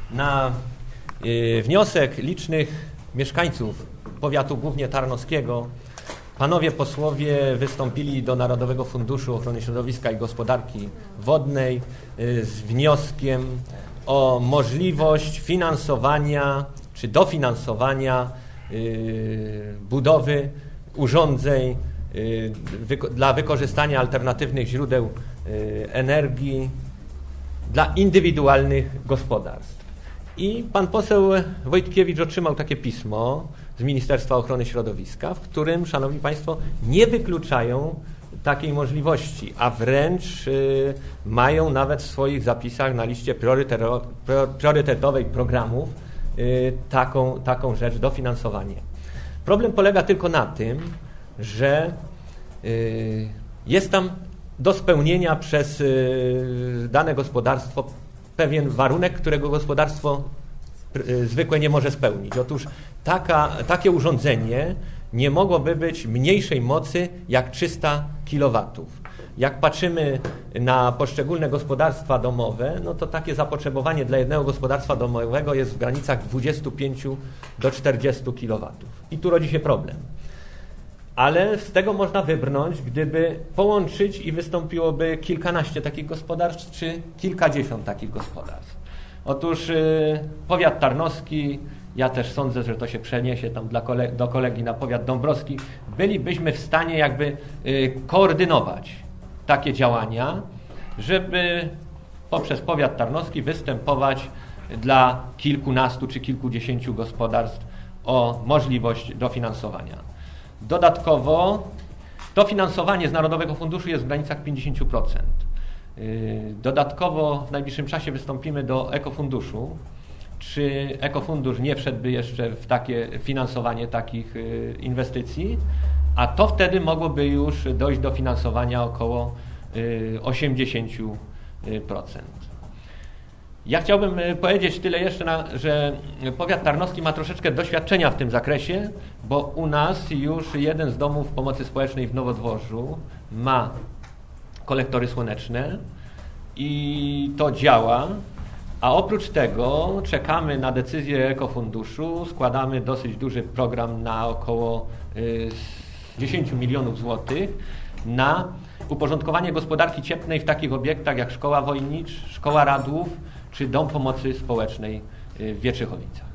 Na wniosek licznych mieszkańców powiatu głównie tarnowskiego panowie posłowie wystąpili do Narodowego Funduszu Ochrony Środowiska i Gospodarki Wodnej z wnioskiem o możliwość finansowania czy dofinansowania budowy urządzeń dla wykorzystania alternatywnych źródeł energii dla indywidualnych gospodarstw. I pan poseł Wojtkiewicz otrzymał takie pismo z Ministerstwa Ochrony Środowiska, w którym, szanowni państwo, nie wykluczają takiej możliwości, a wręcz mają nawet w swoich zapisach na liście priorytetowej programów taką rzecz, dofinansowanie. Problem polega tylko na tym, że jest tam do spełnienia przez dane gospodarstwo pewien warunek, którego gospodarstwo zwykłe nie może spełnić. Otóż takie urządzenie nie mogłoby być mniejszej mocy jak 300 kW. Jak patrzymy na poszczególne gospodarstwa domowe, no to takie zapotrzebowanie dla jednego gospodarstwa domowego jest w granicach 25 do 40 kW. I tu rodzi się problem. Ale z tego można wybrnąć, gdyby połączyć i wystąpiłoby kilkanaście takich gospodarstw, czy kilkadziesiąt takich gospodarstw. Otóż powiat tarnowski, ja też sądzę, że to się przeniesie tam do kolegi na powiat dąbrowski, bylibyśmy w stanie jakby koordynować takie działania, żeby poprzez powiat tarnowski występować dla kilkunastu czy kilkudziesięciu gospodarstw o możliwość dofinansowania. Dodatkowo dofinansowanie z Narodowego Funduszu jest w granicach 50%. Dodatkowo w najbliższym czasie wystąpimy do Ekofunduszu, czy Ekofundusz nie wszedłby jeszcze w takie finansowanie takich inwestycji, a to wtedy mogłoby już dojść do finansowania około 80%. Ja chciałbym powiedzieć tyle jeszcze, że powiat tarnowski ma troszeczkę doświadczenia w tym zakresie, bo u nas już jeden z domów pomocy społecznej w Nowodworzu ma kolektory słoneczne i to działa, a oprócz tego czekamy na decyzję Ekofunduszu, składamy dosyć duży program na około 10 milionów złotych na uporządkowanie gospodarki cieplnej w takich obiektach jak Szkoła Wojnicz, Szkoła Radłów czy Dom Pomocy Społecznej w Wietrzychowicach.